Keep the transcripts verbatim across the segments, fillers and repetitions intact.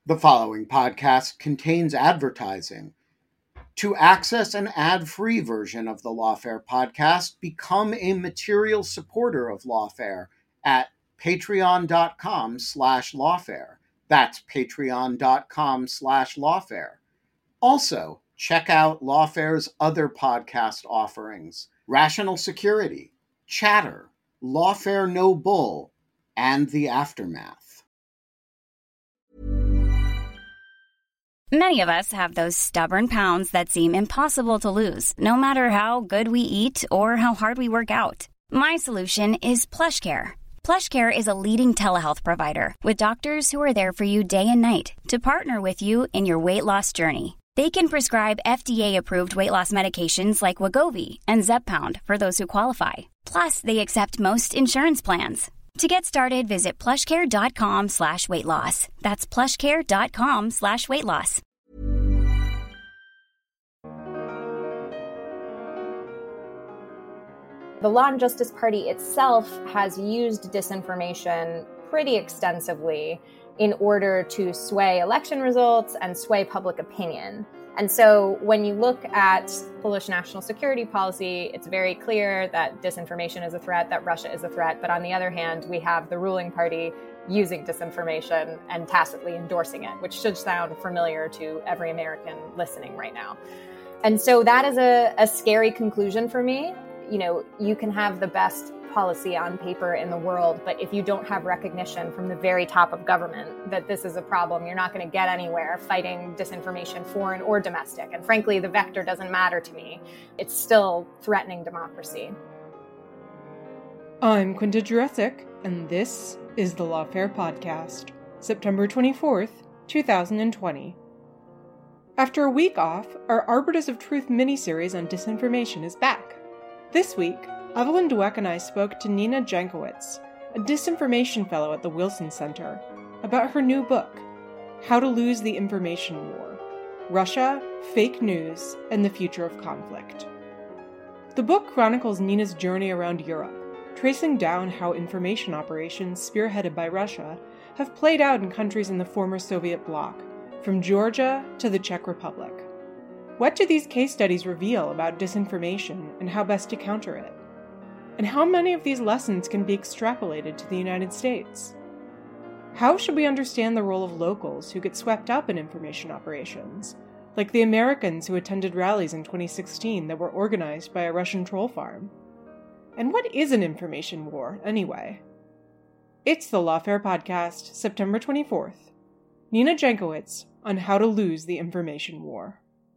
The following podcast contains advertising. To access an ad-free version of the Lawfare podcast, become a material supporter of Lawfare at patreon.com slash lawfare. That's patreon.com slash lawfare. Also, check out Lawfare's other podcast offerings: Rational Security, Chatter, Lawfare No Bull, and The Aftermath. Many of us have those stubborn pounds that seem impossible to lose, no matter how good we eat or how hard we work out. My solution is PlushCare. PlushCare is a leading telehealth provider with doctors who are there for you day and night to partner with you in your weight loss journey. They can prescribe F D A-approved weight loss medications like Wegovy and Zepbound for those who qualify. Plus, they accept most insurance plans. To get started, visit plushcare.com slash weight loss. That's plushcare.com slash weight loss. The Law and Justice Party itself has used disinformation pretty extensively in order to sway election results and sway public opinion. And so when you look at Polish national security policy, it's very clear that disinformation is a threat, that Russia is a threat. But on the other hand, we have the ruling party using disinformation and tacitly endorsing it, which should sound familiar to every American listening right now. And so that is a, a scary conclusion for me. You know, you can have the best policy on paper in the world, but if you don't have recognition from the very top of government that this is a problem, you're not going to get anywhere fighting disinformation, foreign or domestic. And frankly, the vector doesn't matter to me. It's still threatening democracy. I'm Quinta Jurecic, and this is the Lawfare Podcast, September twenty-fourth, twenty twenty. After a week off, our Arbiters of Truth miniseries on disinformation is back. This week, Evelyn Dweck and I spoke to Nina Jankowicz, a disinformation fellow at the Wilson Center, about her new book, How to Lose the Information War: Russia, Fake News, and the Future of Conflict. The book chronicles Nina's journey around Europe, tracing down how information operations spearheaded by Russia have played out in countries in the former Soviet bloc, from Georgia to the Czech Republic. What do these case studies reveal about disinformation and how best to counter it? And how many of these lessons can be extrapolated to the United States? How should we understand the role of locals who get swept up in information operations, like the Americans who attended rallies in twenty sixteen that were organized by a Russian troll farm? And what is an information war, anyway? It's the Lawfare Podcast, September twenty-fourth. Nina Jankowicz on How to Lose the Information War.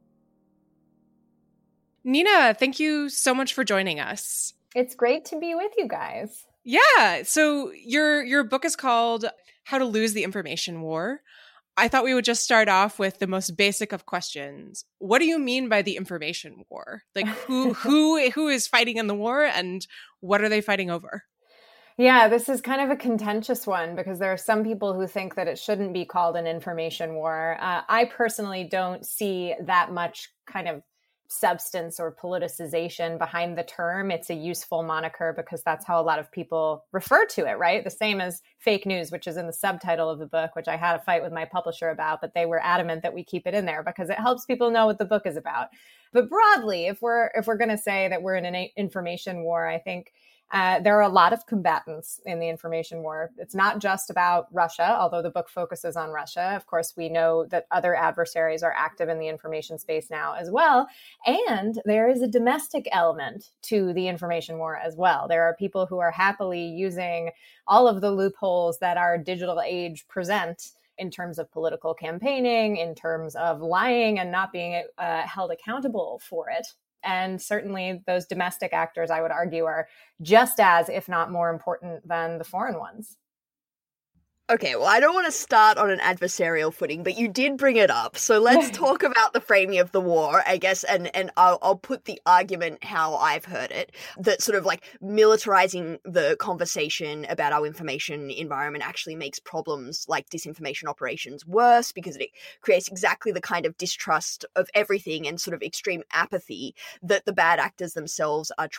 Nina, thank you so much for joining us. It's great to be with you guys. Yeah. So your your book is called How to Lose the Information War. I thought we would just start off with the most basic of questions. What do you mean by the information war? Like who who who is fighting in the war and what are they fighting over? Yeah, this is kind of a contentious one because there are some people who think that it shouldn't be called an information war. Uh, I personally don't see that much kind of substance or politicization behind the term. It's a useful moniker because that's how a lot of people refer to it, right? The same as fake news, which is in the subtitle of the book, which I had a fight with my publisher about, but they were adamant that we keep it in there because it helps people know what the book is about. But broadly, if we're if we're going to say that we're in an information war, I think Uh, there are a lot of combatants in the information war. It's not just about Russia, although the book focuses on Russia. Of course, we know that other adversaries are active in the information space now as well. And there is a domestic element to the information war as well. There are people who are happily using all of the loopholes that our digital age present in terms of political campaigning, in terms of lying and not being uh, held accountable for it. And certainly those domestic actors, I would argue, are just as, if not more important than the foreign ones. Okay, well, I don't want to start on an adversarial footing, but you did bring it up. So let's talk about the framing of the war, I guess, and, and I'll, I'll put the argument how I've heard it, that sort of like militarizing the conversation about our information environment actually makes problems like disinformation operations worse because it creates exactly the kind of distrust of everything and sort of extreme apathy that the bad actors themselves are trying to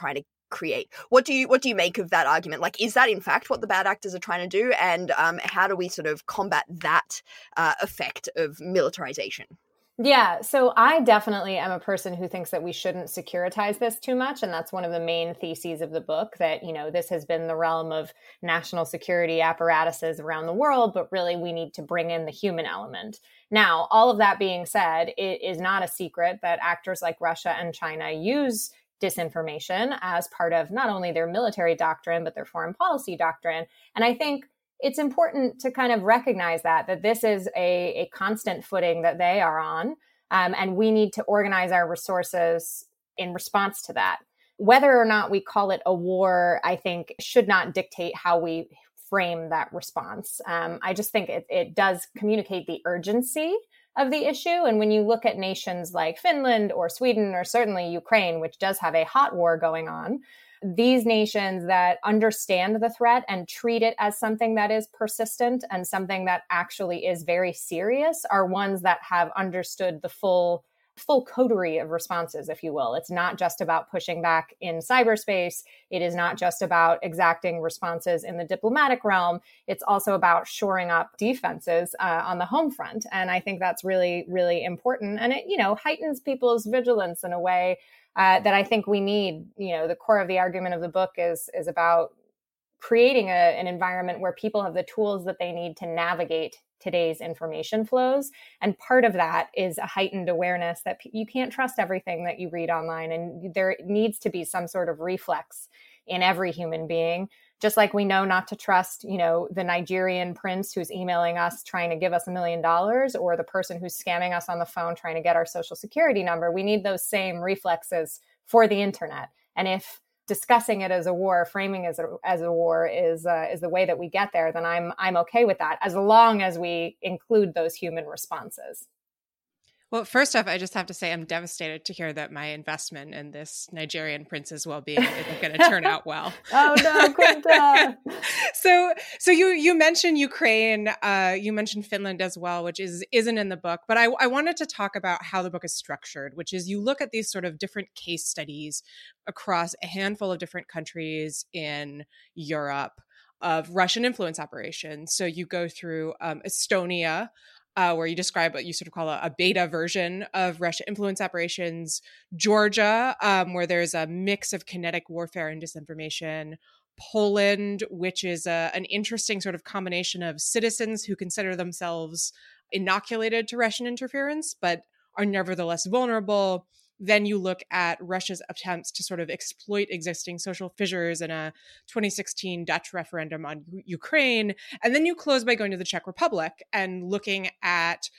create. What do you what do you make of that argument? Like, is that in fact what the bad actors are trying to do? And um, how do we sort of combat that uh, effect of militarization? Yeah, so I definitely am a person who thinks that we shouldn't securitize this too much. And that's one of the main theses of the book, that, you know, this has been the realm of national security apparatuses around the world, but really we need to bring in the human element. Now, all of that being said, it is not a secret that actors like Russia and China use disinformation as part of not only their military doctrine, but their foreign policy doctrine. And I think it's important to kind of recognize that, that this is a, a constant footing that they are on. Um, and we need to organize our resources in response to that. Whether or not we call it a war, I think should not dictate how we frame that response. Um, I just think it, it does communicate the urgency of the issue. And when you look at nations like Finland or Sweden, or certainly Ukraine, which does have a hot war going on, these nations that understand the threat and treat it as something that is persistent and something that actually is very serious are ones that have understood the full full coterie of responses, if you will. It's not just about pushing back in cyberspace. It is not just about exacting responses in the diplomatic realm. It's also about shoring up defenses uh, on the home front. And I think that's really, really important. And it, you know, heightens people's vigilance in a way uh, that I think we need. You know, the core of the argument of the book is, is about creating a, an environment where people have the tools that they need to navigate today's information flows. And part of that is a heightened awareness that p- you can't trust everything that you read online. And there needs to be some sort of reflex in every human being, just like we know not to trust, you know, the Nigerian prince who's emailing us trying to give us a million dollars, or the person who's scamming us on the phone trying to get our social security number. We need those same reflexes for the internet. And if discussing it as a war, framing it as a, as a war is uh, is the way that we get there, then I'm I'm okay with that, as long as we include those human responses. Well, first off, I just have to say I'm devastated to hear that my investment in this Nigerian prince's well-being isn't going to turn out well. Oh no, Quinta! so, so you you mentioned Ukraine, uh, you mentioned Finland as well, which is isn't in the book. But I, I wanted to talk about how the book is structured, which is you look at these sort of different case studies across a handful of different countries in Europe of Russian influence operations. So you go through um, Estonia, Uh, where you describe what you sort of call a, a beta version of Russia influence operations, Georgia, um, where there's a mix of kinetic warfare and disinformation, Poland, which is a, an interesting sort of combination of citizens who consider themselves inoculated to Russian interference, but are nevertheless vulnerable. Then you look at Russia's attempts to sort of exploit existing social fissures in a twenty sixteen Dutch referendum on U- Ukraine. And then you close by going to the Czech Republic and looking at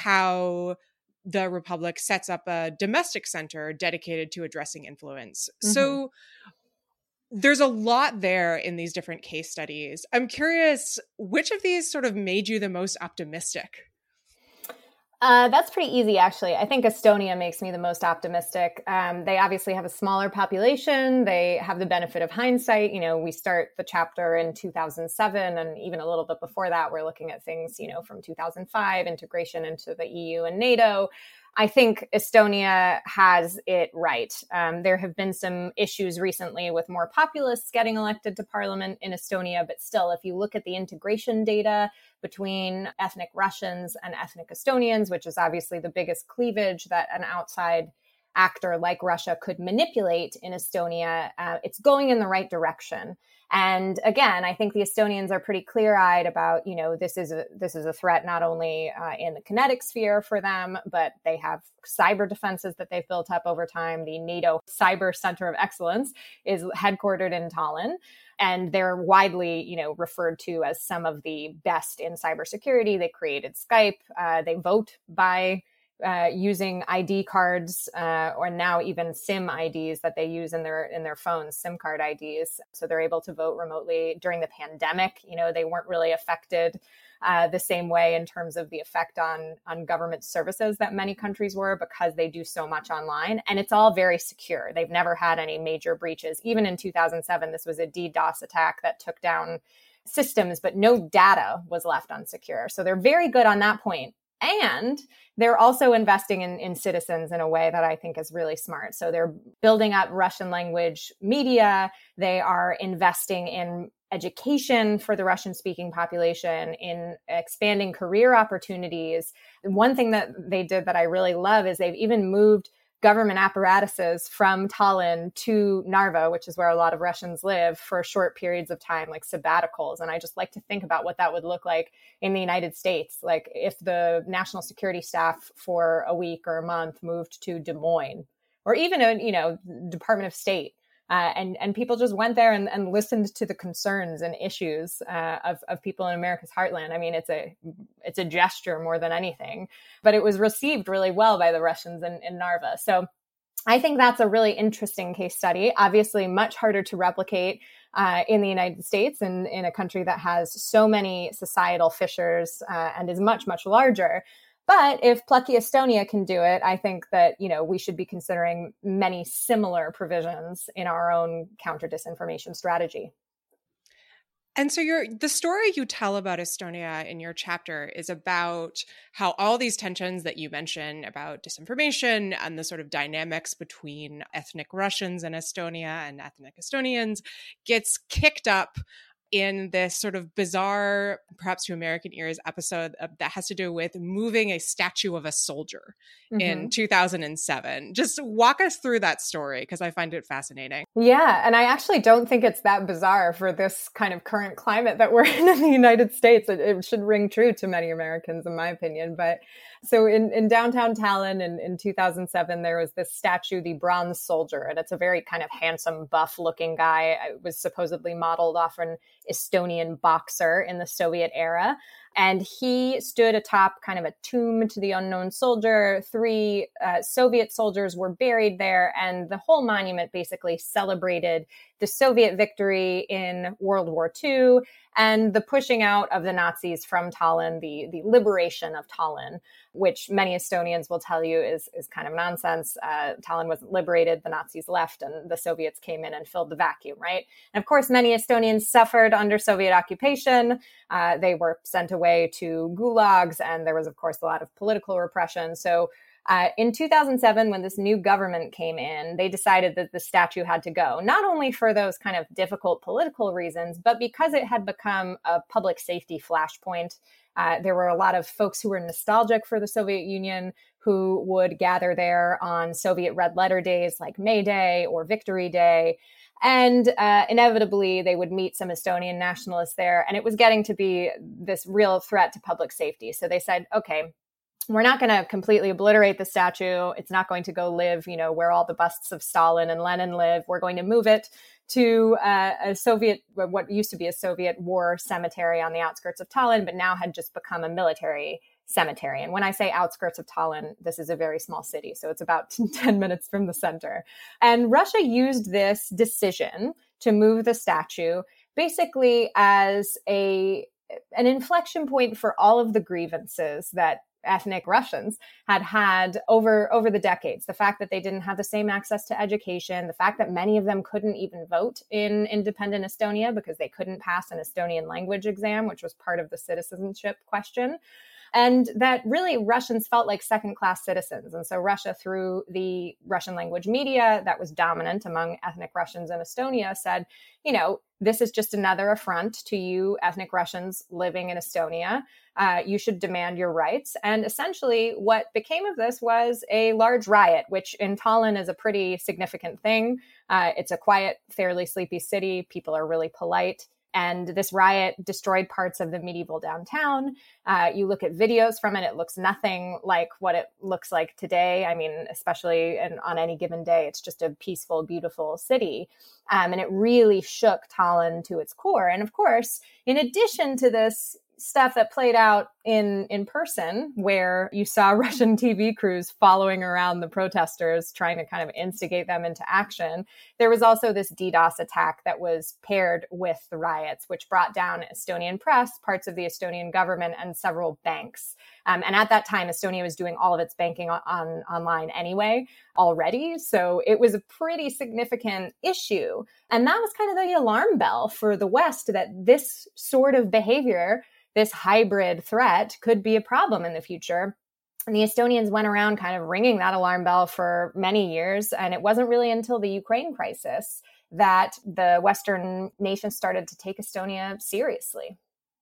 how the Republic sets up a domestic center dedicated to addressing influence. Mm-hmm. So there's a lot there in these different case studies. I'm curious, which of these sort of made you the most optimistic? Uh, that's pretty easy, actually. I think Estonia makes me the most optimistic. Um, they obviously have a smaller population. They have the benefit of hindsight. You know, we start the chapter in two thousand seven, and even a little bit before that, we're looking at things, you know, from two thousand five, integration into the E U and NATO. I think Estonia has it right. Um, there have been some issues recently with more populists getting elected to parliament in Estonia, but still, if you look at the integration data between ethnic Russians and ethnic Estonians, which is obviously the biggest cleavage that an outside actor like Russia could manipulate in Estonia, uh, it's going in the right direction. And again, I think the Estonians are pretty clear-eyed about, you know, this is a, this is a threat not only uh, in the kinetic sphere for them, but they have cyber defenses that they've built up over time. The NATO Cyber Center of Excellence is headquartered in Tallinn, and they're widely, you know, referred to as some of the best in cybersecurity. They created Skype. Uh, they vote by Uh, using I D cards, uh, or now even SIM I Ds that they use in their in their phones, SIM card I Ds. So they're able to vote remotely. During the pandemic, you know, they weren't really affected uh, the same way in terms of the effect on on government services that many countries were, because they do so much online, and it's all very secure. They've never had any major breaches. Even in two thousand seven, this was a DDoS attack that took down systems, but no data was left unsecure. So they're very good on that point. And they're also investing in, in citizens in a way that I think is really smart. So they're building up Russian language media. They are investing in education for the Russian speaking population, in expanding career opportunities. One thing that they did that I really love is they've even moved government apparatuses from Tallinn to Narva, which is where a lot of Russians live, for short periods of time, like sabbaticals. And I just like to think about what that would look like in the United States. Like if the national security staff for a week or a month moved to Des Moines, or even a, you know, Department of State. Uh, and, and people just went there and, and listened to the concerns and issues uh, of, of people in America's heartland. I mean, it's a it's a gesture more than anything, but it was received really well by the Russians in, in Narva. So I think that's a really interesting case study. Obviously, much harder to replicate uh, in the United States and in a country that has so many societal fissures uh, and is much, much larger. But if plucky Estonia can do it, I think that, you know, we should be considering many similar provisions in our own counter-disinformation strategy. And so your the story you tell about Estonia in your chapter is about how all these tensions that you mention about disinformation and the sort of dynamics between ethnic Russians in Estonia and ethnic Estonians gets kicked up in this sort of bizarre, perhaps to American ears, episode of, that has to do with moving a statue of a soldier mm-hmm. in two thousand seven. Just walk us through that story, because I find it fascinating. Yeah, and I actually don't think it's that bizarre for this kind of current climate that we're in in the United States. It, it should ring true to many Americans, in my opinion. But so in, in downtown Tallinn in, in two thousand seven, there was this statue, the Bronze Soldier, and it's a very kind of handsome, buff-looking guy. It was supposedly modeled off an Estonian boxer in the Soviet era. And he stood atop kind of a tomb to the unknown soldier. Three uh, Soviet soldiers were buried there, and the whole monument basically celebrated the Soviet victory in World War Two and the pushing out of the Nazis from Tallinn, the, the liberation of Tallinn, which many Estonians will tell you is, is kind of nonsense. Uh, Tallinn wasn't liberated, the Nazis left, and the Soviets came in and filled the vacuum, right? And of course, many Estonians suffered under Soviet occupation. Uh, they were sent away to gulags, and there was, of course, a lot of political repression. So Uh, in two thousand seven, when this new government came in, they decided that the statue had to go, not only for those kind of difficult political reasons, but because it had become a public safety flashpoint. Uh, there were a lot of folks who were nostalgic for the Soviet Union who would gather there on Soviet red letter days like May Day or Victory Day. And uh, inevitably, they would meet some Estonian nationalists there. And it was getting to be this real threat to public safety. So they said, okay, we're not going to completely obliterate the statue. It's not going to go live, you know, where all the busts of Stalin and Lenin live. We're going to move it to uh, a Soviet, what used to be a Soviet war cemetery on the outskirts of Tallinn, but now had just become a military cemetery. And when I say outskirts of Tallinn, this is a very small city. So it's about ten minutes from the center. And Russia used this decision to move the statue basically as a an inflection point for all of the grievances that ethnic Russians had had over, over the decades. The fact that they didn't have the same access to education, the fact that many of them couldn't even vote in independent Estonia because they couldn't pass an Estonian language exam, which was part of the citizenship question. And that really Russians felt like second-class citizens. And so Russia, through the Russian language media that was dominant among ethnic Russians in Estonia, said, you know, this is just another affront to you ethnic Russians living in Estonia. Uh, you should demand your rights. And essentially what became of this was a large riot, which in Tallinn is a pretty significant thing. Uh, it's a quiet, fairly sleepy city. People are really polite. And this riot destroyed parts of the medieval downtown. Uh, you look at videos from it, it looks nothing like what it looks like today. I mean, especially in, on any given day, it's just a peaceful, beautiful city. Um, and it really shook Tallinn to its core. And of course, in addition to this stuff that played out in, in person, where you saw Russian T V crews following around the protesters, trying to kind of instigate them into action, there was also this DDoS attack that was paired with the riots, which brought down Estonian press, parts of the Estonian government, and several banks. Um, and at that time, Estonia was doing all of its banking on, on online anyway already. So it was a pretty significant issue. And that was kind of the alarm bell for the West that this sort of behavior, this hybrid threat, could be a problem in the future. And the Estonians went around kind of ringing that alarm bell for many years. And it wasn't really until the Ukraine crisis that the Western nations started to take Estonia seriously.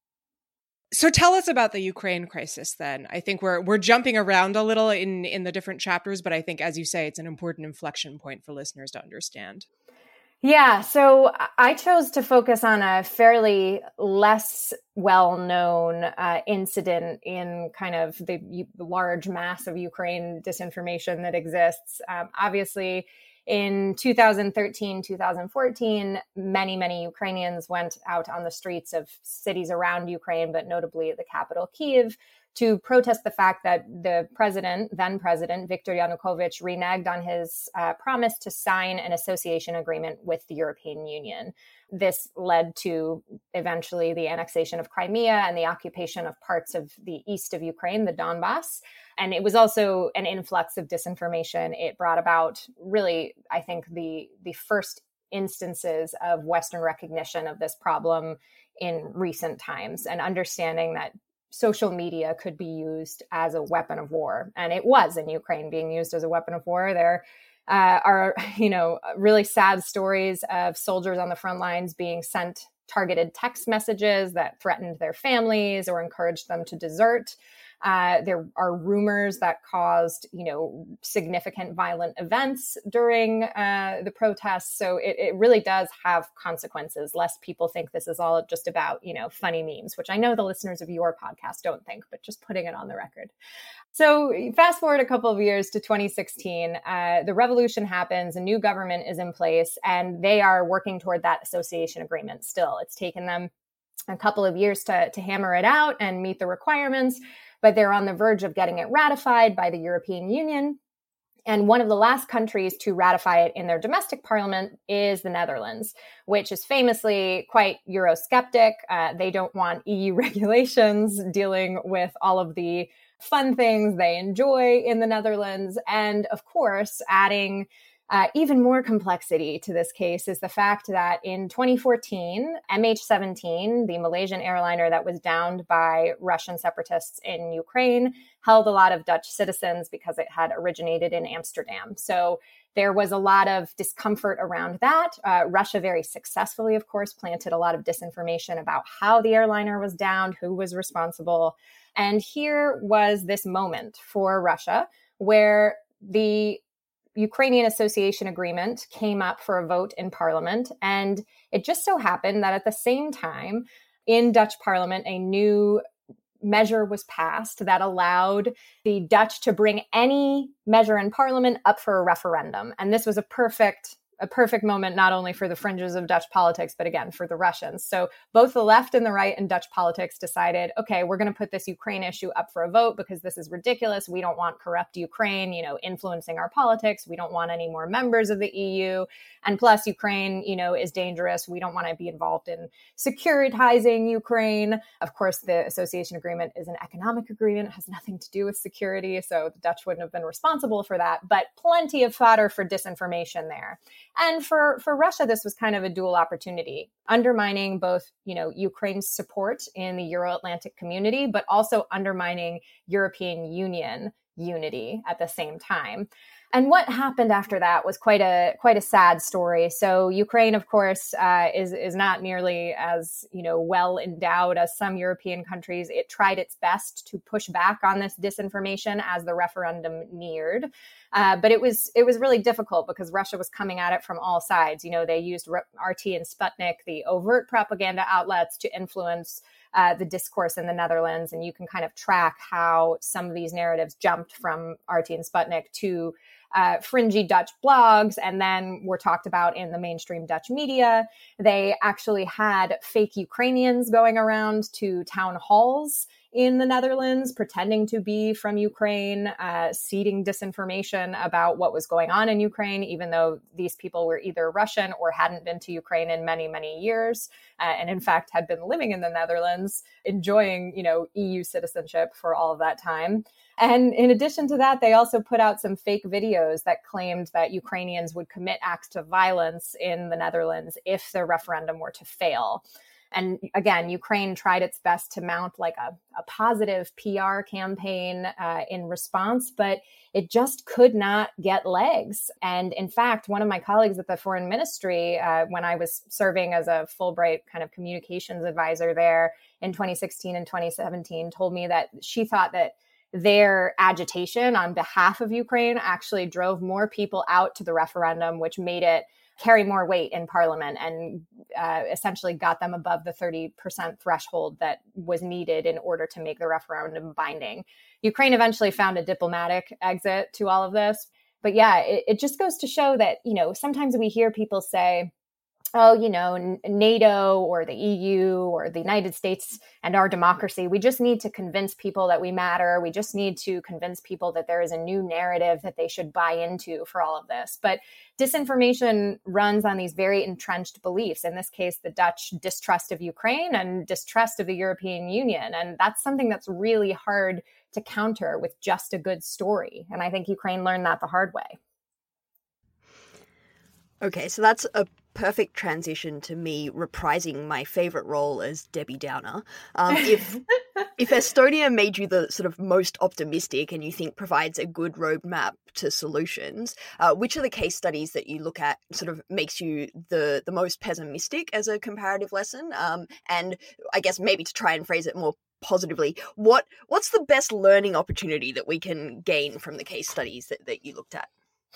So tell us about the Ukraine crisis then. I think we're we're jumping around a little in, in the different chapters, but I think, as you say, it's an important inflection point for listeners to understand. Yeah, so I chose to focus on a fairly less well-known uh, incident in kind of the u- large mass of Ukraine disinformation that exists. Um, obviously, in two thousand thirteen, two thousand fourteen, many, many Ukrainians went out on the streets of cities around Ukraine, but notably the capital, Kyiv, to protest the fact that the president, then president, Viktor Yanukovych, reneged on his uh, promise to sign an association agreement with the European Union. This led to eventually the annexation of Crimea and the occupation of parts of the east of Ukraine, the Donbass. And it was also an influx of disinformation. It brought about really, I think, the, the first instances of Western recognition of this problem in recent times and understanding that social media could be used as a weapon of war. And it was in Ukraine being used as a weapon of war. There uh, are, you know, really sad stories of soldiers on the front lines being sent targeted text messages that threatened their families or encouraged them to desert. Uh, there are rumors that caused, you know, significant violent events during uh, the protests. So it, it really does have consequences, lest people think this is all just about, you know, funny memes, which I know the listeners of your podcast don't think, but just putting it on the record. So fast forward a couple of years to twenty sixteen, uh, the revolution happens, a new government is in place, and they are working toward that association agreement still. It's taken them a couple of years to, to hammer it out and meet the requirements, but they're on the verge of getting it ratified by the European Union. And one of the last countries to ratify it in their domestic parliament is the Netherlands, which is famously quite Eurosceptic. Uh, they don't want E U regulations dealing with all of the fun things they enjoy in the Netherlands. And of course, adding Uh, even more complexity to this case is the fact that in twenty fourteen, M H seventeen, the Malaysian airliner that was downed by Russian separatists in Ukraine, held a lot of Dutch citizens because it had originated in Amsterdam. So there was a lot of discomfort around that. Uh, Russia very successfully, of course, planted a lot of disinformation about how the airliner was downed, who was responsible. And here was this moment for Russia where the Ukrainian Association Agreement came up for a vote in Parliament. And it just so happened that at the same time, in Dutch Parliament, a new measure was passed that allowed the Dutch to bring any measure in Parliament up for a referendum. And this was a perfect a perfect moment, not only for the fringes of Dutch politics, but again, for the Russians. So both the left and the right in Dutch politics decided, okay, we're going to put this Ukraine issue up for a vote because this is ridiculous. We don't want corrupt Ukraine, you know, influencing our politics. We don't want any more members of the E U. And plus Ukraine, you know, is dangerous. We don't want to be involved in securitizing Ukraine. Of course, the association agreement is an economic agreement. It has nothing to do with security. So the Dutch wouldn't have been responsible for that, but plenty of fodder for disinformation there. And for, for Russia, this was kind of a dual opportunity, undermining both, you know, Ukraine's support in the Euro-Atlantic community, but also undermining European Union unity at the same time. And what happened after that was quite a quite a sad story. So Ukraine, of course, uh, is is not nearly as, you know, well endowed as some European countries. It tried its best to push back on this disinformation as the referendum neared, uh, but it was it was really difficult because Russia was coming at it from all sides. You know, they used R T and Sputnik, the overt propaganda outlets, to influence Uh, the discourse in the Netherlands. And you can kind of track how some of these narratives jumped from R T and Sputnik to uh, fringy Dutch blogs, and then were talked about in the mainstream Dutch media. They actually had fake Ukrainians going around to town halls in the Netherlands, pretending to be from Ukraine, uh, seeding disinformation about what was going on in Ukraine, even though these people were either Russian or hadn't been to Ukraine in many, many years, uh, and in fact had been living in the Netherlands, enjoying, you know, E U citizenship for all of that time. And in addition to that, they also put out some fake videos that claimed that Ukrainians would commit acts of violence in the Netherlands if the referendum were to fail. And again, Ukraine tried its best to mount like a, a positive P R campaign uh, in response, but it just could not get legs. And in fact, one of my colleagues at the Foreign Ministry, uh, when I was serving as a Fulbright kind of communications advisor there in twenty sixteen and twenty seventeen, told me that she thought that their agitation on behalf of Ukraine actually drove more people out to the referendum, which made it carry more weight in parliament and uh, essentially got them above the thirty percent threshold that was needed in order to make the referendum binding. Ukraine eventually found a diplomatic exit to all of this. But yeah, it, it just goes to show that, you know, sometimes we hear people say, oh, you know, NATO or the E U or the United States and our democracy, we just need to convince people that we matter. We just need to convince people that there is a new narrative that they should buy into for all of this. But disinformation runs on these very entrenched beliefs. In this case, the Dutch distrust of Ukraine and distrust of the European Union. And that's something that's really hard to counter with just a good story. And I think Ukraine learned that the hard way. Okay, so that's a perfect transition to me reprising my favorite role as Debbie Downer. Um, if if Estonia made you the sort of most optimistic and you think provides a good roadmap to solutions, uh, which are the case studies that you look at sort of makes you the, the most pessimistic as a comparative lesson? Um, and I guess maybe to try and phrase it more positively, what what's the best learning opportunity that we can gain from the case studies that, that you looked at?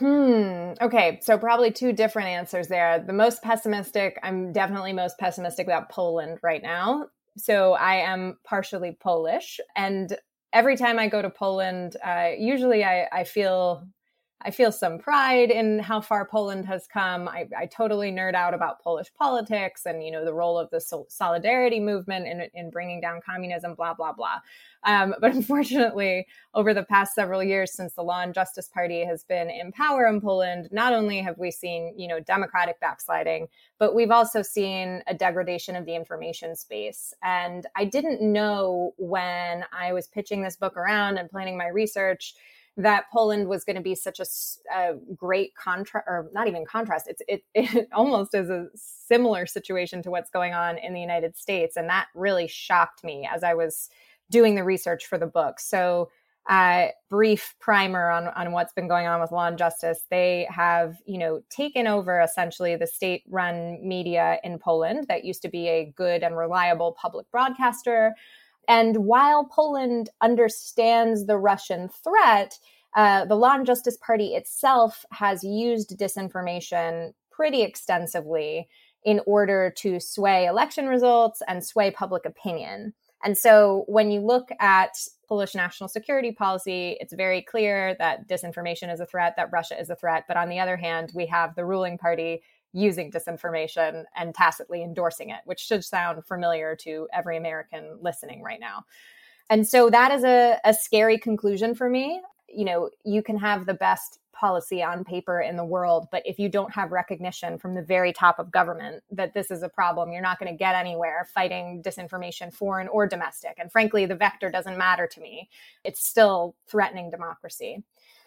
Hmm. Okay. So probably two different answers there. The most pessimistic, I'm definitely most pessimistic about Poland right now. So I am partially Polish. And every time I go to Poland, uh, usually I, I feel I feel some pride in how far Poland has come. I, I totally nerd out about Polish politics and, you know, the role of the sol- solidarity movement in, in bringing down communism, blah, blah, blah. Um, but unfortunately, over the past several years since the Law and Justice Party has been in power in Poland, not only have we seen, you know, democratic backsliding, but we've also seen a degradation of the information space. And I didn't know when I was pitching this book around and planning my research that Poland was going to be such a, a great contrast, or not even contrast. It's it, it almost is a similar situation to what's going on in the United States. And that really shocked me as I was doing the research for the book. So uh, brief primer on, on what's been going on with Law and Justice. They have, you know, taken over essentially the state-run media in Poland that used to be a good and reliable public broadcaster. And while Poland understands the Russian threat, uh, the Law and Justice Party itself has used disinformation pretty extensively in order to sway election results and sway public opinion. And so when you look at Polish national security policy, it's very clear that disinformation is a threat, that Russia is a threat. But on the other hand, we have the ruling party using disinformation and tacitly endorsing it, which should sound familiar to every American listening right now. And so that is a, a scary conclusion for me. You know, you can have the best policy on paper in the world, but if you don't have recognition from the very top of government that this is a problem, you're not going to get anywhere fighting disinformation, foreign or domestic. And frankly, the vector doesn't matter to me. It's still threatening democracy.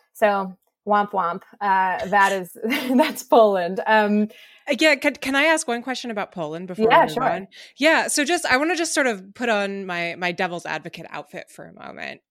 So womp womp. Uh, that is, that's Poland. Um, yeah. Can, can I ask one question about Poland before yeah, we move sure. on? Yeah. So just, I want to just sort of put on my, my devil's advocate outfit for a moment.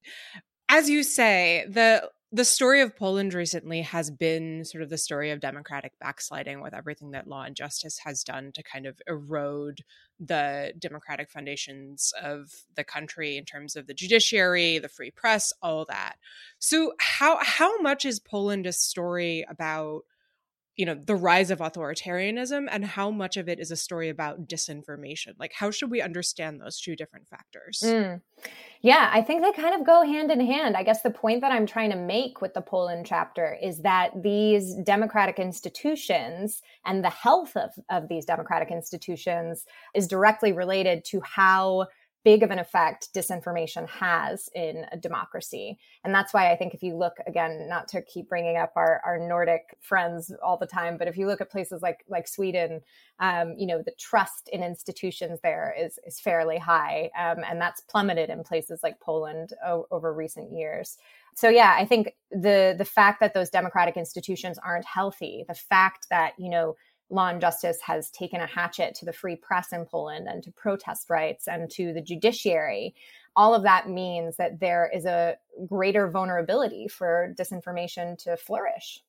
As you say, the, the story of Poland recently has been sort of the story of democratic backsliding with everything that Law and Justice has done to kind of erode the democratic foundations of the country in terms of the judiciary, the free press, all that. So how how much is Poland a story about, you know, the rise of authoritarianism, and how much of it is a story about disinformation? Like, how should we understand those two different factors? Mm. Yeah, I think they kind of go hand in hand. I guess the point that I'm trying to make with the Poland chapter is that these democratic institutions and the health of, of these democratic institutions is directly related to how big of an effect disinformation has in a democracy. And that's why I think if you look, again, not to keep bringing up our, our Nordic friends all the time, but if you look at places like like Sweden, um, you know, the trust in institutions there is is fairly high. Um, and that's plummeted in places like Poland o- over recent years. So yeah, I think the the fact that those democratic institutions aren't healthy, the fact that, you know, Law and Justice has taken a hatchet to the free press in Poland and to protest rights and to the judiciary, all of that means that there is a greater vulnerability for disinformation to flourish.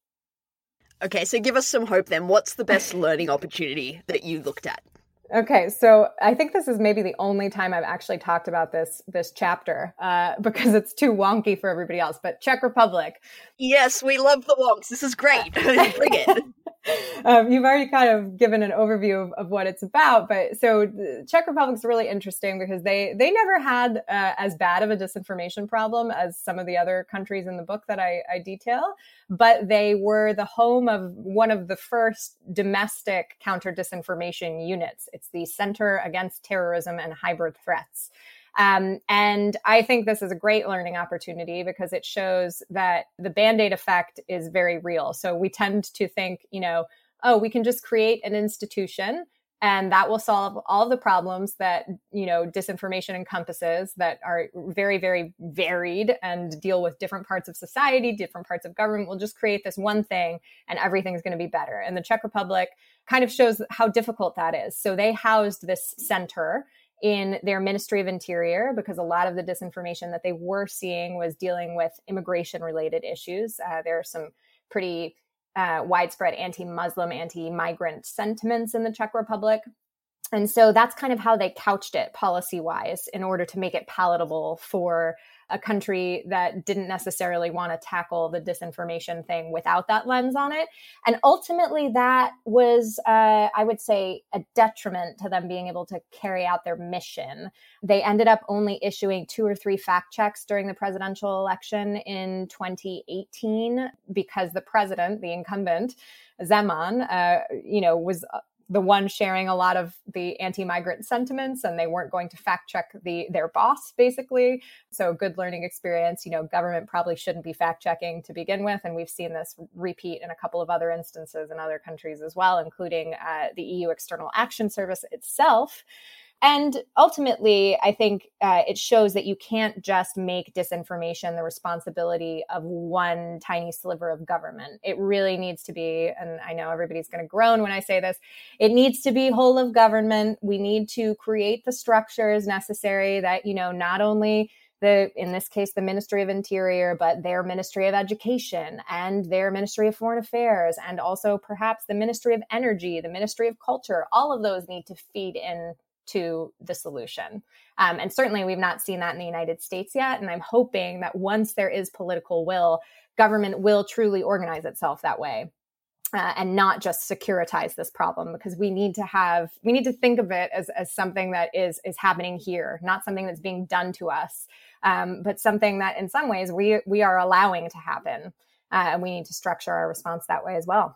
Okay, so give us some hope then. What's the best learning opportunity that you looked at? Okay, so I think this is maybe the only time I've actually talked about this this chapter uh, because it's too wonky for everybody else. But Czech Republic. Yes, we love the wonks. This is great. Bring it. Um, you've already kind of given an overview of, of what it's about, but so the Czech Republic's really interesting because they they never had uh, as bad of a disinformation problem as some of the other countries in the book that I, I detail, but they were the home of one of the first domestic counter-disinformation units. It's the Center Against Terrorism and Hybrid Threats. Um, and I think this is a great learning opportunity because it shows that the Band-Aid effect is very real. So we tend to think, you know, oh, we can just create an institution and that will solve all the problems that, you know, disinformation encompasses that are very, very varied and deal with different parts of society, different parts of government. We'll just create this one thing and everything's going to be better. And the Czech Republic kind of shows how difficult that is. So they housed this center in their Ministry of Interior because a lot of the disinformation that they were seeing was dealing with immigration-related issues. Uh, there are some pretty uh, widespread anti-Muslim, anti-migrant sentiments in the Czech Republic. And so that's kind of how they couched it policy-wise in order to make it palatable for a country that didn't necessarily want to tackle the disinformation thing without that lens on it. And ultimately that was, uh, I would say, a detriment to them being able to carry out their mission. They ended up only issuing two or three fact checks during the presidential election in twenty eighteen because the president, the incumbent, Zeman, uh, you know, was the one sharing a lot of the anti-migrant sentiments, and they weren't going to fact check the their boss, basically. So good learning experience. You know, government probably shouldn't be fact checking to begin with. And we've seen this repeat in a couple of other instances in other countries as well, including uh, the E U External Action Service itself. And ultimately, I think uh, it shows that you can't just make disinformation the responsibility of one tiny sliver of government. It really needs to be, and I know everybody's going to groan when I say this, it needs to be whole of government. We need to create the structures necessary that, you know, not only the, in this case, the Ministry of Interior, but their Ministry of Education and their Ministry of Foreign Affairs, and also perhaps the Ministry of Energy, the Ministry of Culture, all of those need to feed in to the solution. Um, and certainly we've not seen that in the United States yet. And I'm hoping that once there is political will, government will truly organize itself that way uh, and not just securitize this problem, because we need to have, we need to think of it as, as something that is, is happening here, not something that's being done to us, um, but something that in some ways we, we are allowing to happen. Uh, and we need to structure our response that way as well.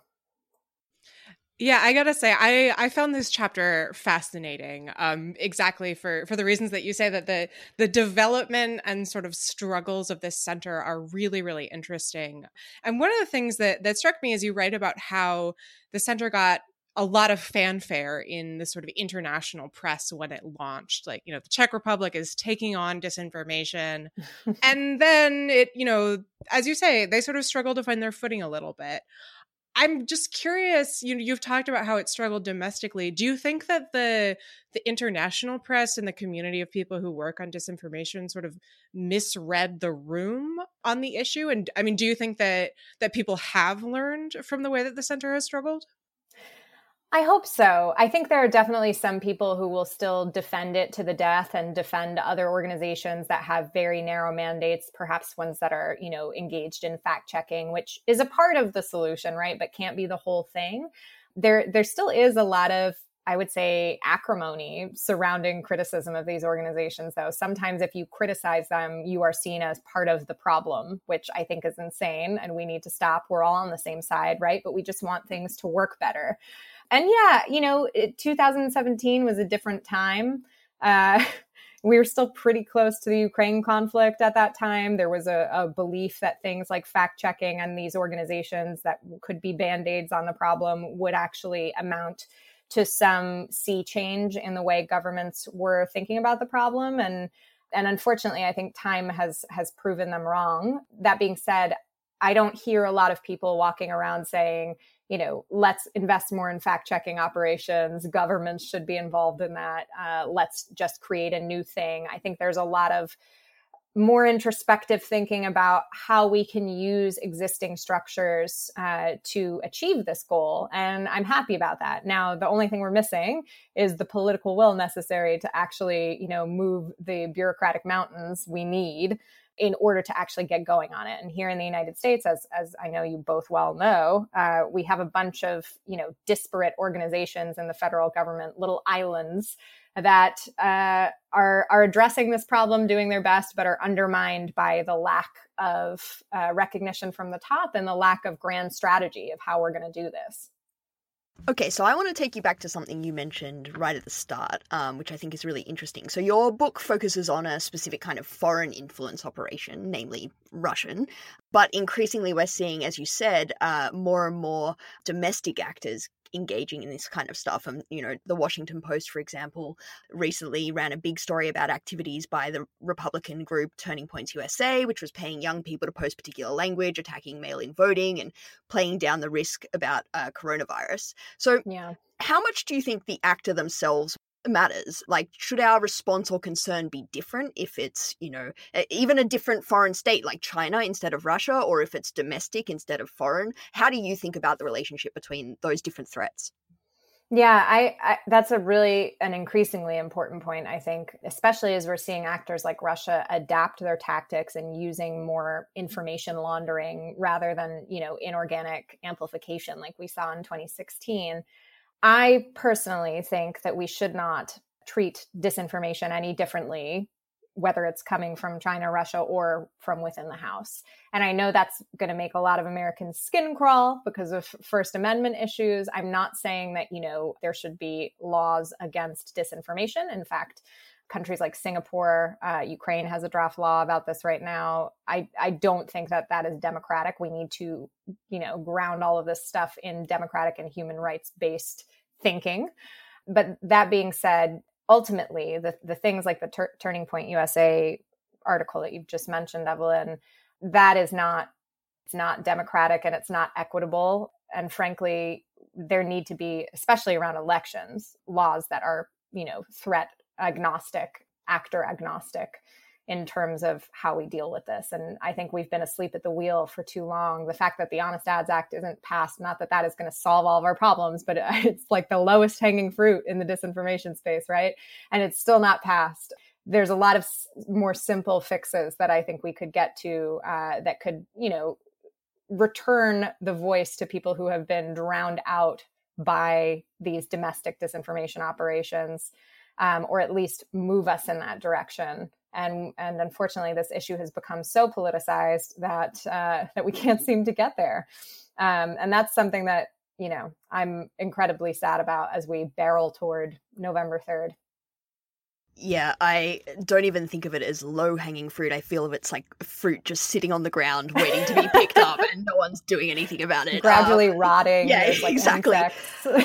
Yeah, I gotta say, I, I found this chapter fascinating, um, exactly for, for the reasons that you say, that the the development and sort of struggles of this center are really, really interesting. And one of the things that, that struck me is you write about how the center got a lot of fanfare in the sort of international press when it launched. Like, you know, the Czech Republic is taking on disinformation. And then it, you know, as you say, they sort of struggle to find their footing a little bit. I'm just curious, you know, you've talked about how it struggled domestically. Do you think that the the international press and the community of people who work on disinformation sort of misread the room on the issue? And I mean, do you think that that people have learned from the way that the center has struggled? I hope so. I think there are definitely some people who will still defend it to the death and defend other organizations that have very narrow mandates, perhaps ones that are, you know, engaged in fact checking, which is a part of the solution, right? But can't be the whole thing. There, there still is a lot of, I would say, acrimony surrounding criticism of these organizations, though. Sometimes if you criticize them, you are seen as part of the problem, which I think is insane, and we need to stop. We're all on the same side, right? But we just want things to work better. And yeah, you know, it, two thousand seventeen was a different time. Uh, we were still pretty close to the Ukraine conflict at that time. There was a, a belief that things like fact checking and these organizations that could be band-aids on the problem would actually amount to some sea change in the way governments were thinking about the problem. And and unfortunately, I think time has has proven them wrong. That being said, I don't hear a lot of people walking around saying, you know, let's invest more in fact-checking operations. Governments should be involved in that. Uh, let's just create a new thing. I think there's a lot of more introspective thinking about how we can use existing structures uh, to achieve this goal. And I'm happy about that. Now, the only thing we're missing is the political will necessary to actually, you know, move the bureaucratic mountains we need in order to actually get going on it. And here in the United States, as as I know you both well know, uh, we have a bunch of, you know, disparate organizations in the federal government, little islands that uh, are are addressing this problem, doing their best, but are undermined by the lack of uh, recognition from the top and the lack of grand strategy of how we're going to do this. Okay, so I want to take you back to something you mentioned right at the start, um, which I think is really interesting. So your book focuses on a specific kind of foreign influence operation, namely Russian. But increasingly we're seeing, as you said, uh, more and more domestic actors engaging in this kind of stuff. And, you know, the Washington Post, for example, recently ran a big story about activities by the Republican group Turning Points U S A, which was paying young people to post particular language, attacking mail-in voting, and playing down the risk about uh, coronavirus. So yeah. How much do you think the actor themselves matters? Like, should our response or concern be different if it's, you know, even a different foreign state like China instead of Russia, or if it's domestic instead of foreign? How do you think about the relationship between those different threats? Yeah, I, I that's a really an increasingly important point, I think, especially as we're seeing actors like Russia adapt their tactics and using more information laundering rather than, you know, inorganic amplification like we saw in twenty sixteen. I personally think that we should not treat disinformation any differently, whether it's coming from China, Russia, or from within the House. And I know that's going to make a lot of Americans skin crawl because of First Amendment issues. I'm not saying that, you know, there should be laws against disinformation. In fact, countries like Singapore, uh, Ukraine has a draft law about this right now. I, I don't think that that is democratic. We need to, you know, ground all of this stuff in democratic and human rights-based thinking. But that being said, ultimately, the, the things like the Tur- Turning Point U S A article that you've just mentioned, Evelyn, that is not, it's not democratic and it's not equitable. And frankly, there need to be, especially around elections, laws that are, you know, threat agnostic, actor agnostic in terms of how we deal with this. And I think we've been asleep at the wheel for too long. The fact that the Honest Ads Act isn't passed, not that that is going to solve all of our problems, but it's like the lowest hanging fruit in the disinformation space, right? And it's still not passed. There's a lot of more simple fixes that I think we could get to uh, that could, you know, return the voice to people who have been drowned out by these domestic disinformation operations, um, or at least move us in that direction. And and unfortunately, this issue has become so politicized that uh, that we can't seem to get there. Um, and that's something that, you know, I'm incredibly sad about as we barrel toward November third. Yeah, I don't even think of it as low-hanging fruit. I feel of it's like fruit just sitting on the ground waiting to be picked up and no one's doing anything about it. Gradually um, rotting. Yeah, like exactly. um,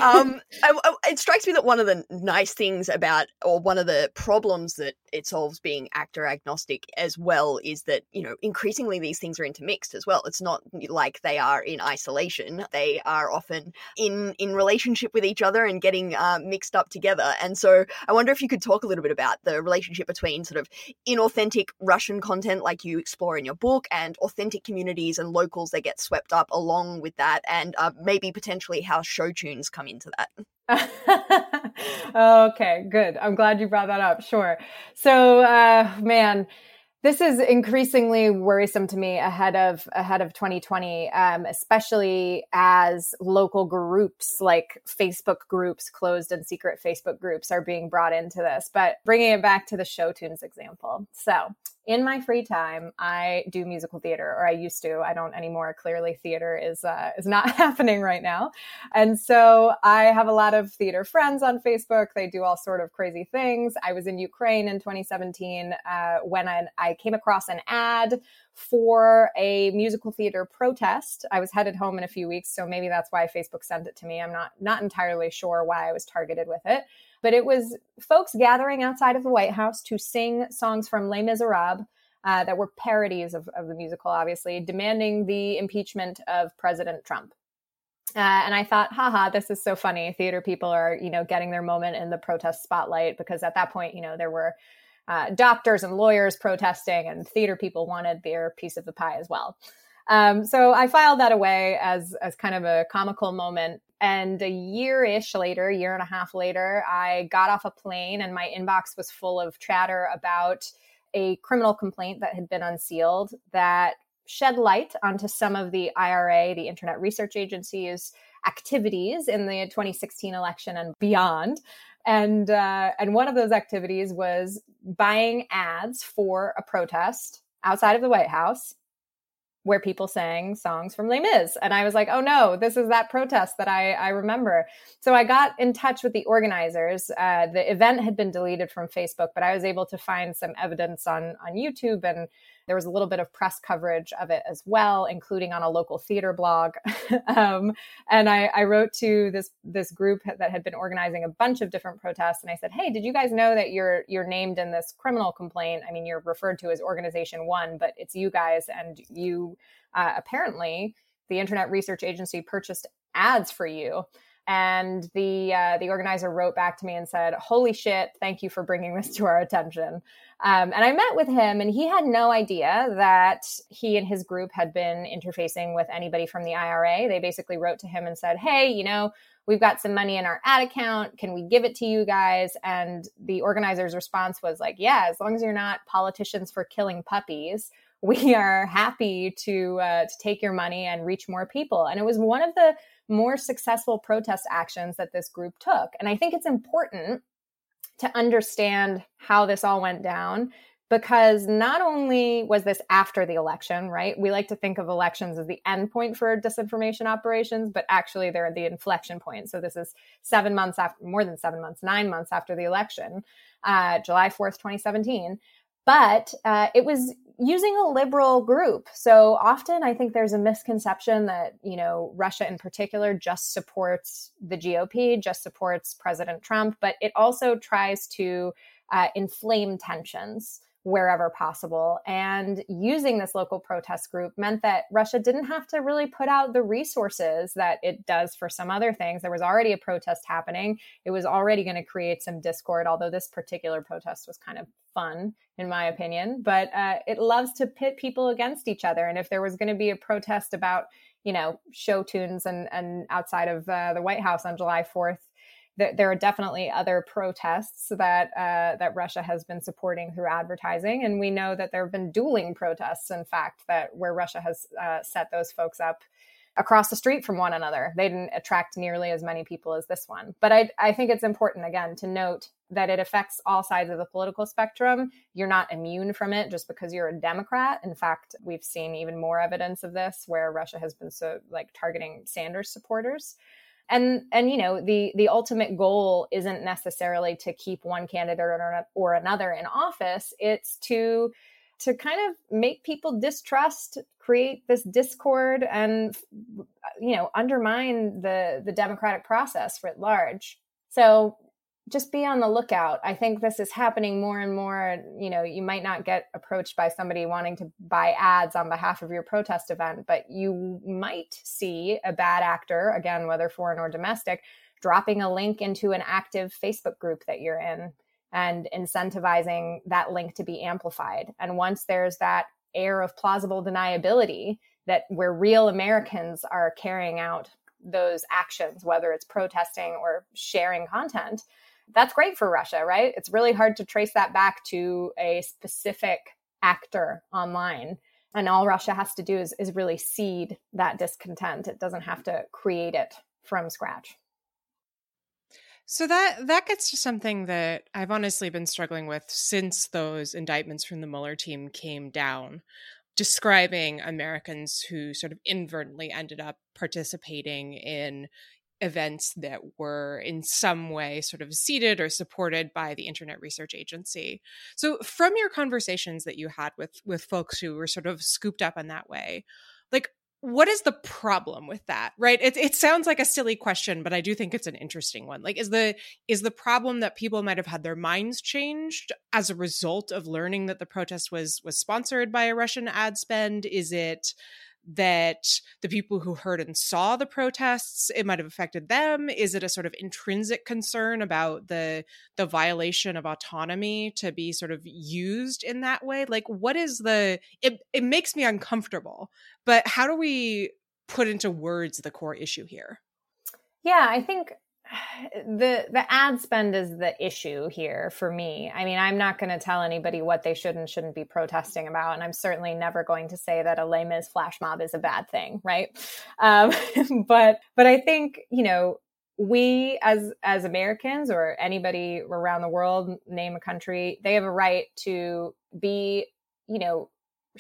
I, I, it strikes me that one of the nice things about, or one of the problems that it solves being actor agnostic as well, is that, you know, increasingly these things are intermixed as well. It's not like they are in isolation. They are often in, in relationship with each other and getting uh, mixed up together. And so I wonder if you could talk a little bit about about the relationship between sort of inauthentic Russian content like you explore in your book and authentic communities and locals that get swept up along with that, and uh, maybe potentially how show tunes come into that. Okay, good. I'm glad you brought that up. Sure. So, uh, man, this is increasingly worrisome to me ahead of ahead of twenty twenty, um, especially as local groups like Facebook groups, closed and secret Facebook groups, are being brought into this. But bringing it back to the show tunes example. So in my free time, I do musical theater, or I used to. I don't anymore. Clearly, theater is uh, is not happening right now. And so I have a lot of theater friends on Facebook. They do all sort of crazy things. I was in Ukraine in twenty seventeen uh, when I, I came across an ad for a musical theater protest. I was headed home in a few weeks, so maybe that's why Facebook sent it to me. I'm not not entirely sure why I was targeted with it. But it was folks gathering outside of the White House to sing songs from Les Miserables uh, that were parodies of, of the musical, obviously, demanding the impeachment of President Trump. Uh, and I thought, haha, this is so funny. Theater people are, you know, getting their moment in the protest spotlight, because at that point, you know, there were uh, doctors and lawyers protesting, and theater people wanted their piece of the pie as well. Um, so I filed that away as as kind of a comical moment. And a year-ish later, year and a half later, I got off a plane and my inbox was full of chatter about a criminal complaint that had been unsealed that shed light onto some of the I R A, the Internet Research Agency's activities in the twenty sixteen election and beyond. And uh, and one of those activities was buying ads for a protest outside of the White House, where people sang songs from Les Mis. And I was like, oh no, this is that protest that I, I remember. So I got in touch with the organizers. Uh, the event had been deleted from Facebook, but I was able to find some evidence on, on YouTube, and there was a little bit of press coverage of it as well, including on a local theater blog. um, and I, I wrote to this this group that had been organizing a bunch of different protests. And I said, hey, did you guys know that you're you're named in this criminal complaint? I mean, you're referred to as Organization One, but it's you guys. And you uh, apparently, the Internet Research Agency purchased ads for you. And the uh, the organizer wrote back to me and said, holy shit, thank you for bringing this to our attention. Um, and I met with him, and he had no idea that he and his group had been interfacing with anybody from the I R A. They basically wrote to him and said, hey, you know, we've got some money in our ad account. Can we give it to you guys? And the organizer's response was like, yeah, as long as you're not politicians for killing puppies, we are happy to uh, to take your money and reach more people. And it was one of the more successful protest actions that this group took. And I think it's important to understand how this all went down, because not only was this after the election, right? We like to think of elections as the end point for disinformation operations, but actually they're the inflection point. So this is seven months after, more than seven months, nine months after the election, uh, July fourth, twenty seventeen. But uh, it was using a liberal group. So often I think there's a misconception that, you know, Russia in particular just supports the G O P, just supports President Trump, but it also tries to uh, inflame tensions wherever possible. And using this local protest group meant that Russia didn't have to really put out the resources that it does for some other things. There was already a protest happening. It was already going to create some discord, although this particular protest was kind of fun, in my opinion. But uh, it loves to pit people against each other. And if there was going to be a protest about, you know, show tunes and, and outside of uh, the White House on July fourth, there are definitely other protests that uh, that Russia has been supporting through advertising. And we know that there have been dueling protests, in fact, that where Russia has uh, set those folks up across the street from one another. They didn't attract nearly as many people as this one. But I, I think it's important, again, to note that it affects all sides of the political spectrum. You're not immune from it just because you're a Democrat. In fact, we've seen even more evidence of this where Russia has been so like targeting Sanders supporters. And, and you know, the, the ultimate goal isn't necessarily to keep one candidate or, or another in office. It's to, to kind of make people distrust, create this discord, and, you know, undermine the, the democratic process writ large. So just be on the lookout. I think this is happening more and more. You know, you might not get approached by somebody wanting to buy ads on behalf of your protest event, but you might see a bad actor, again, whether foreign or domestic, dropping a link into an active Facebook group that you're in and incentivizing that link to be amplified. And once there's that air of plausible deniability that where real Americans are carrying out those actions, whether it's protesting or sharing content, that's great for Russia, right? It's really hard to trace that back to a specific actor online. And all Russia has to do is, is really seed that discontent. It doesn't have to create it from scratch. So that that gets to something that I've honestly been struggling with since those indictments from the Mueller team came down, describing Americans who sort of inadvertently ended up participating in events that were in some way sort of seeded or supported by the Internet Research Agency. So from your conversations that you had with with folks who were sort of scooped up in that way, like, what is the problem with that, right? It, it sounds like a silly question, but I do think it's an interesting one. Like, is the is the problem that people might have had their minds changed as a result of learning that the protest was was sponsored by a Russian ad spend? Is it that the people who heard and saw the protests, it might have affected them? Is it a sort of intrinsic concern about the the violation of autonomy to be sort of used in that way? Like, what is the, it, it makes me uncomfortable, but how do we put into words the core issue here? Yeah, I think the the ad spend is the issue here for me. I mean, I'm not going to tell anybody what they should and shouldn't be protesting about, and I'm certainly never going to say that a Les Mis flash mob is a bad thing, right? Um, but but I think, you know, we as as Americans or anybody around the world, name a country, they have a right to be, you know,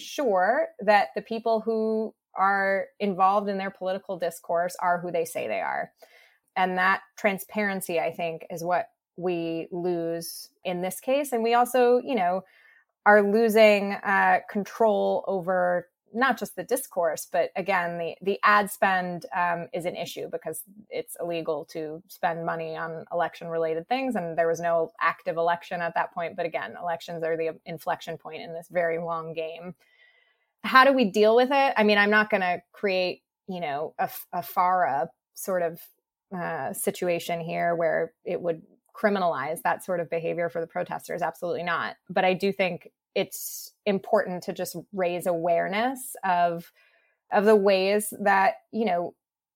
sure that the people who are involved in their political discourse are who they say they are. And that transparency, I think, is what we lose in this case. And we also, you know, are losing uh, control over not just the discourse, but again, the, the ad spend um, is an issue because it's illegal to spend money on election related things. And there was no active election at that point. But again, elections are the inflection point in this very long game. How do we deal with it? I mean, I'm not going to create, you know, a, a FARA sort of Uh, situation here where it would criminalize that sort of behavior for the protesters. Absolutely not. But I do think it's important to just raise awareness of of the ways that, you know,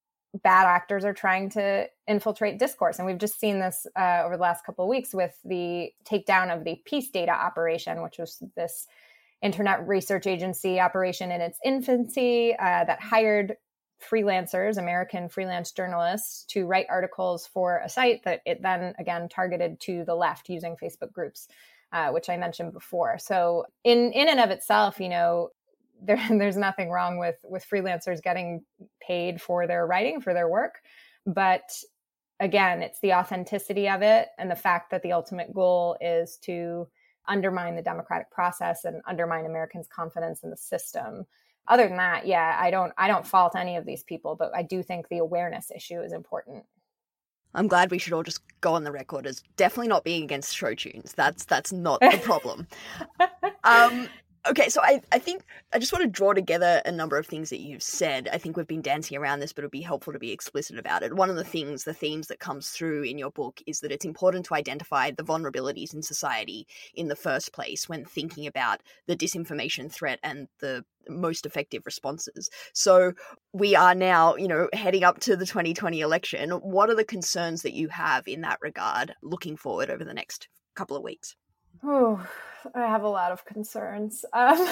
bad actors are trying to infiltrate discourse. And we've just seen this uh, over the last couple of weeks with the takedown of the Peace Data operation, which was this Internet Research Agency operation in its infancy uh, that hired freelancers, American freelance journalists, to write articles for a site that it then again targeted to the left using Facebook groups, uh, which I mentioned before. So in in and of itself, you know, there, there's nothing wrong with with freelancers getting paid for their writing, for their work. But again, it's the authenticity of it and the fact that the ultimate goal is to undermine the democratic process and undermine Americans' confidence in the system. Other than that, yeah, I don't I don't fault any of these people, but I do think the awareness issue is important. I'm glad we should all just go on the record as definitely not being against show tunes. That's that's not the problem. um, okay, so I, I think I just want to draw together a number of things that you've said. I think we've been dancing around this, but it would be helpful to be explicit about it. One of the things, the themes that comes through in your book is that it's important to identify the vulnerabilities in society in the first place when thinking about the disinformation threat and the most effective responses. So we are now, you know, heading up to the twenty twenty election. What are the concerns that you have in that regard looking forward over the next couple of weeks? Oh, I have a lot of concerns. Um,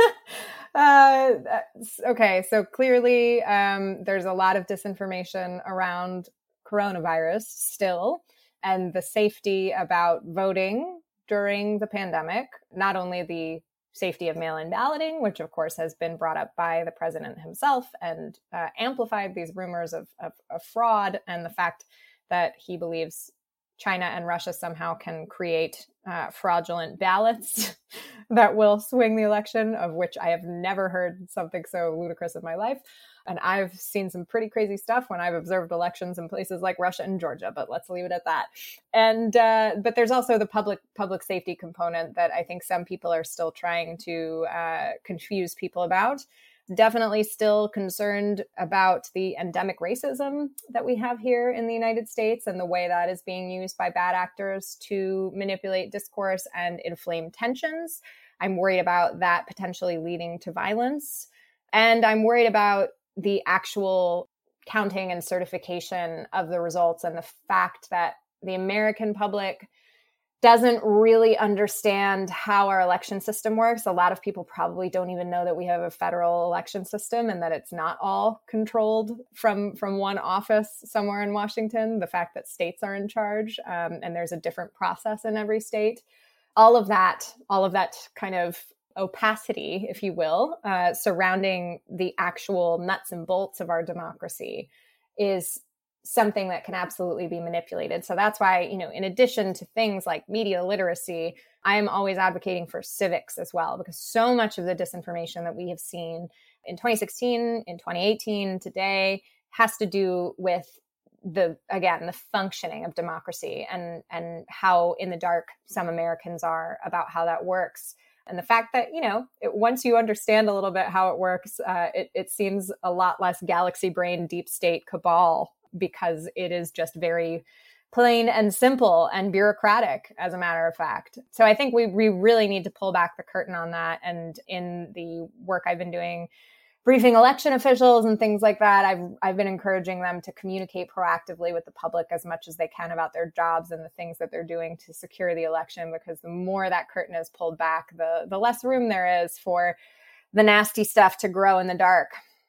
uh, okay, so clearly um, there's a lot of disinformation around coronavirus still, and the safety about voting during the pandemic, not only the safety of mail-in balloting, which of course has been brought up by the president himself and uh, amplified these rumors of, of, of fraud, and the fact that he believes China and Russia somehow can create uh, fraudulent ballots that will swing the election, of which I have never heard something so ludicrous in my life. And I've seen some pretty crazy stuff when I've observed elections in places like Russia and Georgia, but let's leave it at that. And uh, but there's also the public public safety component that I think some people are still trying to uh, confuse people about. Definitely still concerned about the endemic racism that we have here in the United States and the way that is being used by bad actors to manipulate discourse and inflame tensions. I'm worried about that potentially leading to violence. And I'm worried about the actual counting and certification of the results and the fact that the American public doesn't really understand how our election system works. A lot of people probably don't even know that we have a federal election system and that it's not all controlled from, from one office somewhere in Washington. The fact that states are in charge, um, and there's a different process in every state. All of that, all of that kind of opacity, if you will, uh, surrounding the actual nuts and bolts of our democracy is something that can absolutely be manipulated. So that's why, you know, in addition to things like media literacy, I am always advocating for civics as well, because so much of the disinformation that we have seen in twenty sixteen, in twenty eighteen, today has to do with the, again, the functioning of democracy and, and how in the dark some Americans are about how that works. And the fact that, you know, it, once you understand a little bit how it works, uh, it, it seems a lot less galaxy brain, deep state cabal, because it is just very plain and simple and bureaucratic, as a matter of fact. So I think we, we really need to pull back the curtain on that. And in the work I've been doing, briefing election officials and things like that, I've I've been encouraging them to communicate proactively with the public as much as they can about their jobs and the things that they're doing to secure the election, because the more that curtain is pulled back, the, the less room there is for the nasty stuff to grow in the dark.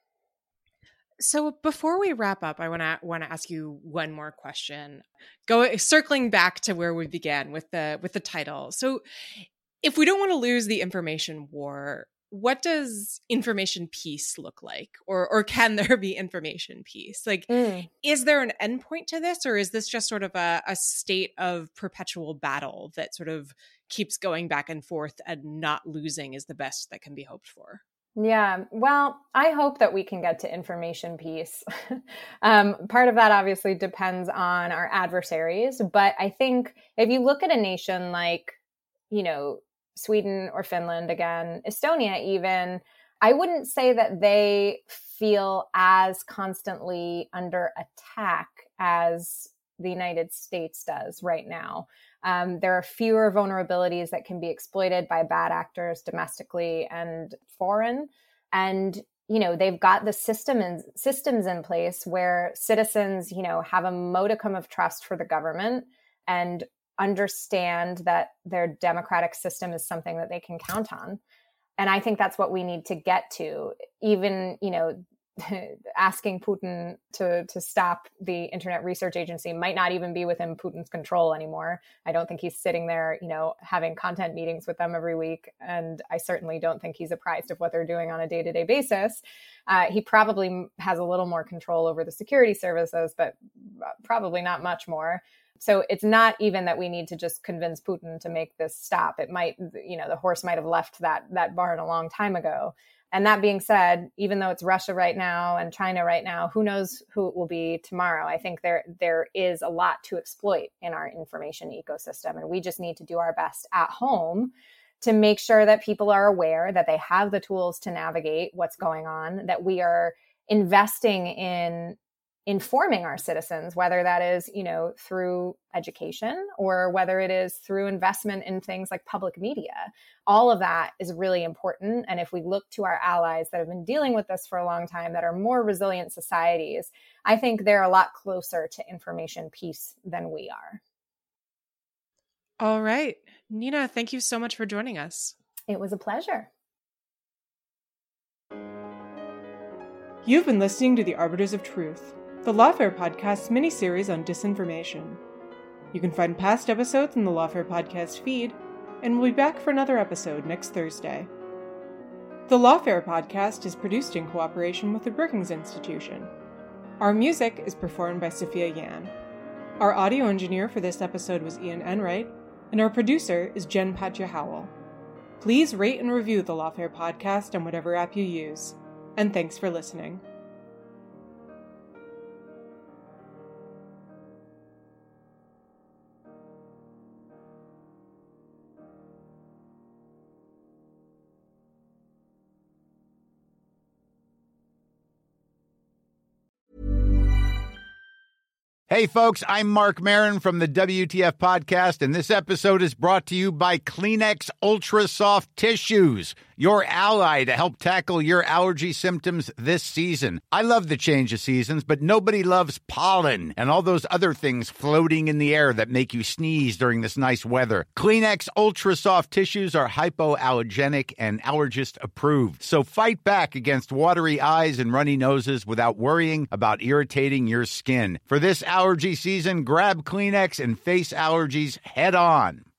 So before we wrap up, I want to want to ask you one more question. Go circling back to where we began with the with the title. So if we don't want to lose the information war, what does information peace look like? Or or can there be information peace? Like, mm. is there an endpoint to this, or is this just sort of a, a state of perpetual battle that sort of keeps going back and forth and not losing is the best that can be hoped for? Yeah, well, I hope that we can get to information peace. um, part of that obviously depends on our adversaries. But I think if you look at a nation like, you know, Sweden or Finland, again, Estonia even, I wouldn't say that they feel as constantly under attack as the United States does right now. Um, there are fewer vulnerabilities that can be exploited by bad actors domestically and foreign. And, you know, they've got the system in, systems in place where citizens, you know, have a modicum of trust for the government and understand that their democratic system is something that they can count on. And I think that's what we need to get to. Even, you know, asking Putin to to stop the Internet Research Agency might not even be within Putin's control anymore. I don't think he's sitting there, you know, having content meetings with them every week. And I certainly don't think he's apprised of what they're doing on a day-to-day basis. Uh, he probably has a little more control over the security services, but probably not much more. So it's not even that we need to just convince Putin to make this stop. It might, you know, the horse might have left that that barn a long time ago. And that being said, even though it's Russia right now and China right now, who knows who it will be tomorrow? I think there there is a lot to exploit in our information ecosystem. And we just need to do our best at home to make sure that people are aware, that they have the tools to navigate what's going on, that we are investing in informing our citizens, whether that is, you know, through education or whether it is through investment in things like public media. All of that is really important. And if we look to our allies that have been dealing with this for a long time, that are more resilient societies, I think they're a lot closer to information peace than we are. All right. Nina, thank you so much for joining us. It was a pleasure. You've been listening to The Arbiters of Truth, the Lawfare Podcast's mini-series on disinformation. You can find past episodes in the Lawfare Podcast feed, and we'll be back for another episode next Thursday. The Lawfare Podcast is produced in cooperation with the Brookings Institution. Our music is performed by Sophia Yan. Our audio engineer for this episode was Ian Enright, and our producer is Jen Patja Howell. Please rate and review the Lawfare Podcast on whatever app you use, and thanks for listening. Hey, folks, I'm Mark Maron from the W T F Podcast, and this episode is brought to you by Kleenex Ultra Soft Tissues, your ally to help tackle your allergy symptoms this season. I love the change of seasons, but nobody loves pollen and all those other things floating in the air that make you sneeze during this nice weather. Kleenex Ultra Soft Tissues are hypoallergenic and allergist approved. So fight back against watery eyes and runny noses without worrying about irritating your skin. For this allergy season, grab Kleenex and face allergies head on.